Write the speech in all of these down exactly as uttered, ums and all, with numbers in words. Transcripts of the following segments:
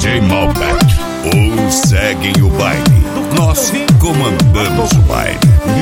J Malbec. Uns seguem o baile, nós comandamos o baile.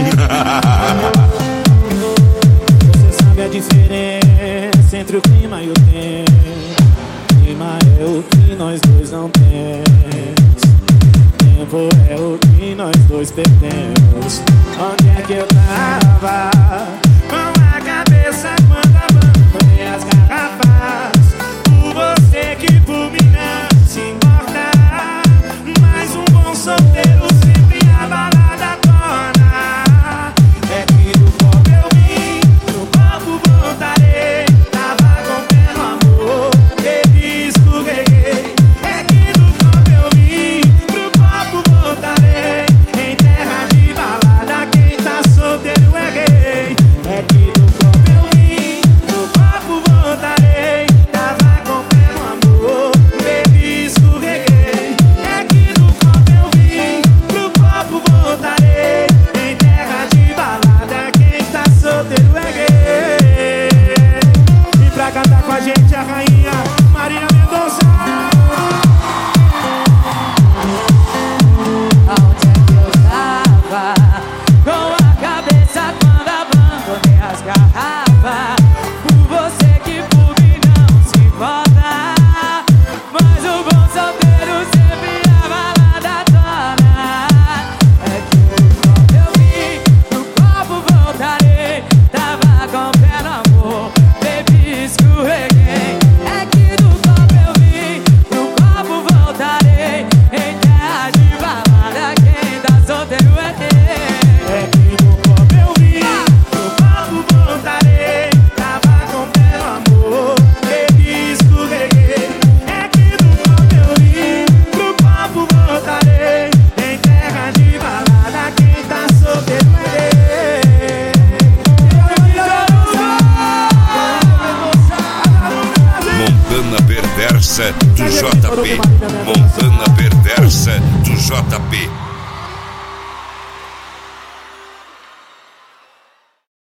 Você sabe a diferença entre o clima e o tempo. Clima é o que nós dois não temos. Tempo é o que nós dois perdemos. Onde é que eu tava? Com a cabeça quando abandonei as garrafas. Por você que por mim não se importa. Mas um bom solteiro sempre a balada torna. É que do copo eu vim, no copo voltarei. Tava com pé no amor, bebi, escorreguei. É que do copo eu vim, pro copo voltarei. Em terra de balada quem tá solteiro é rei. É que do copo eu vim, pro copo voltarei. Tava com pé no amor, bebi, escorreguei. É que do copo eu vim, pro copo voltarei. Em terra de balada quem tá solteiro é rei. E pra cantar com a gente a rainha Marília Mendonça. Aonde é que eu tava? Com a cabeça quando abandonei as garrafas. Por você que por mim não se importa. Mas o bom solteiro sempre a balada torna. É que no copo eu vim, no copo voltarei. Tava com o pé no amor, bebi, escorreguei. É que no copo eu vim, no copo voltarei. Em terra de balada quem tá solteiro é rei. É que do copo eu vim, pro copo voltarei. Tava com pé no amor, bebi, escorreguei. É que do copo eu vim, pro copo voltarei. Em terra de balada quem tá solteiro é rei. Montana Perversa do J P. Montana Perversa do J P.